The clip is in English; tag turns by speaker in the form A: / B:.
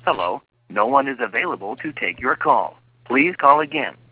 A: Hello, no one is available to take your call. Please call again.